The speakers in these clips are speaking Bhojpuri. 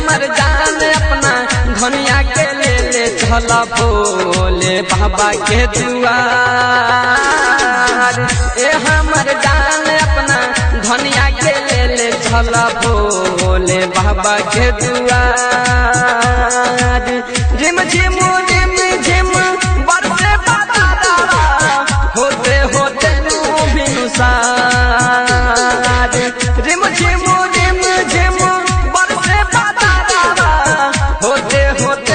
हमर जान अपना धनिया के ले ले चल भोले बाबा के दुआर। ए हमर जान अपना धनिया के ले ले चल भोले बाबा के दुआर। झिम झिम झिम झिम बरसे बादल होते होते बिनुसार। झिम झिम झिम झिम बरसे बादल होते होते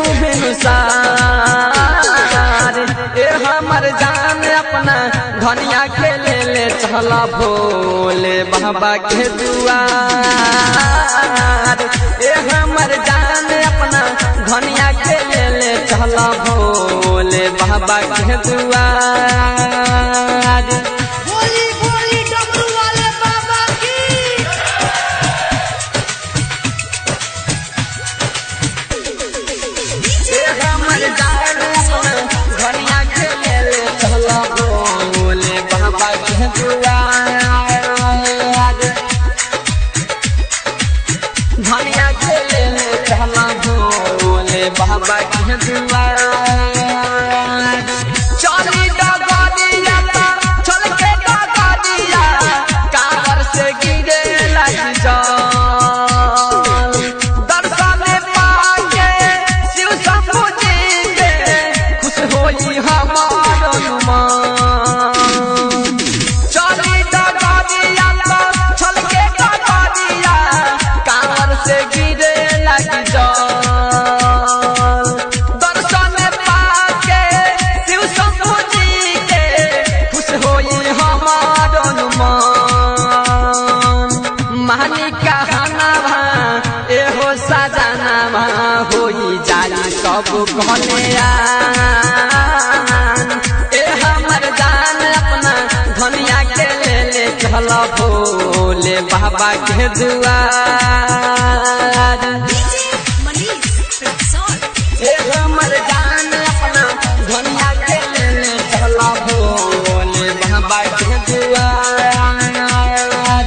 बिनुसार। ए हमर जान अपना धनिया के ले ले चला भोले बाबा के दुआर। ए हमर जान अपना धनिया के ले ले चला भोले बाबा के दुआर। बोली बोली डमरू वाले बाबा की। ए हमर जान अपना धनिया के ले ले चला भोले बाबा के दुआर। धनिया के ले ले चला भोले बाबा के दुआर। चली डगरिया चल के डगरिया कांवर से गिरे लग जाओ। दर्शन पाके शिव शंभु जी के खुश होई हमार अनुमान। चली डगरिया चल के डगरिया कांवर से गिरे लग जाओ। दर्शन पाके शिव शंभु जी के खुश होई हमार अनुमान। मानी कहनावा एहो सजनावा होई जाई सब कल्याण। ए हमर जान अपना धनिया के ले ले चल भोले बाबा के दुआर। ए हमर जान अपना धनिया के ले ले चल भोले बाबा के दुआर।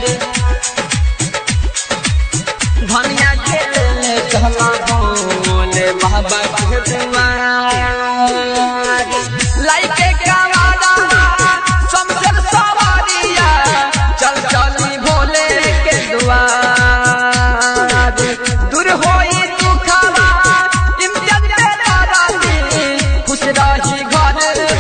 धनिया के ले ले चल भोले बाबा के दुआर। लाइके कावाड़ा समसर सवारिया चल चली भोले के दुआर। दूर होई दुखवा इम्तियाज पे दादी खुश रही घर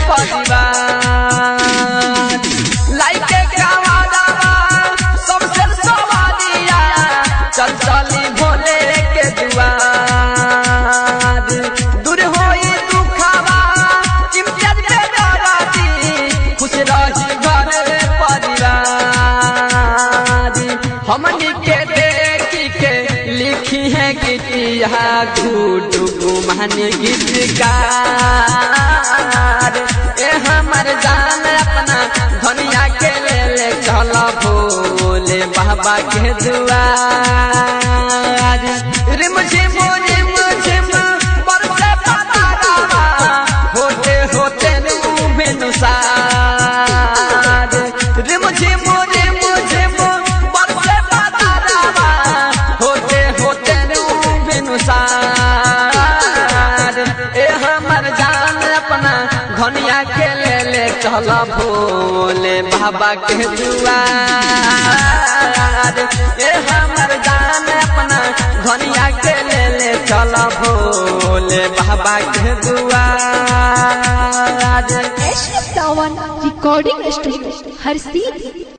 परिवार। लाइके कावाड़ा समसर सवारिया चल चली भोले के दुआर। दूर होई दुखवा इम्तियाज पे दादी खुश रही घर परिवार। हमनी के देखी के लिखी है गीतिया घूटू गुमान गीतकार। ए हमर जान अपना धनिया के ले ले चल भोले बाबा के दुआर। रिम झिम रिम झिम बरसे बादल होते होते बिनुसार। रिम झिम रिम झिम बरसे बादल होते होते बिनुसार। ए हमर जान अपना धनिया के ले ले चल भोले बाबा के दुआर। ए हमर जान अपना धनिया के ले ले चल भोले बाबा के दुआर। रिकॉर्डिंग स्टूडियो हर सीधी।